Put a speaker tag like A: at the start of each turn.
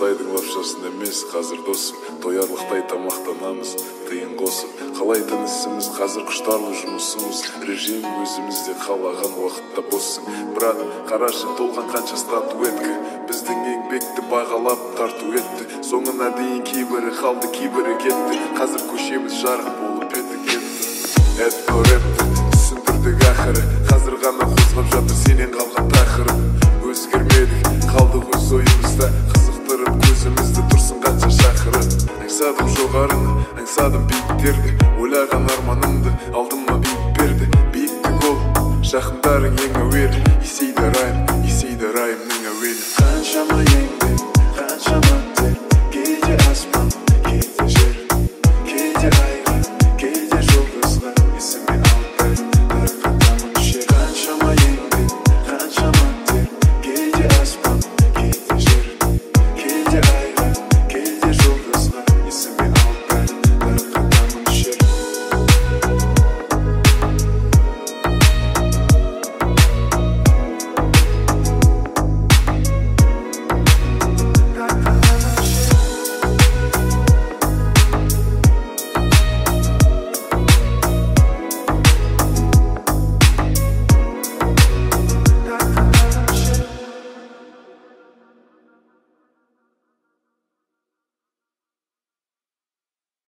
A: Қытайдың лапшасын емес қазір досым, тоярлықтай тамақтанамыз тиын қосып. Қалайтын ісіміз қазір құштарлы жұмысымыз, режим өзімізде қалаған уақытта боссың. Бірақ қарашы толған қанша статуэтка, біздің еңбекті бағалап тарту етті. Соңына дейін кейбірі қалды, кейбірі кетті. Қазір көшеміз жарық болып кетті. Этно рэпті түсіндірдік ақыры, қазір ғана қозғап жатыр сенен қалған тақырып. Өзгермедік, қалдық өз ойымызда, қызықтырып көзімізді тұрсын қанша шақырып. Аңсадым жоғарыны, аңсадым биіктерді, ойлаған арманымды алдыма биік берді. Биіктік ол, жақындарың ең әуелі, есейді райымның әуелі. Қаншама еңбек, қаншама